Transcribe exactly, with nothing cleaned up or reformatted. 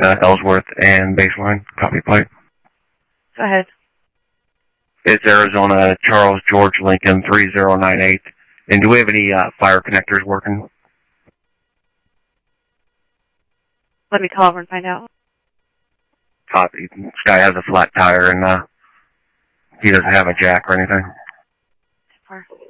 uh, Ellsworth and Baseline, copy pipe. Go ahead. It's Arizona Charles George Lincoln three zero nine eight. And do we have any uh, fire connectors working? Let me call over and find out. Copy. This guy has a flat tire and uh, he doesn't have a jack or anything. Too far.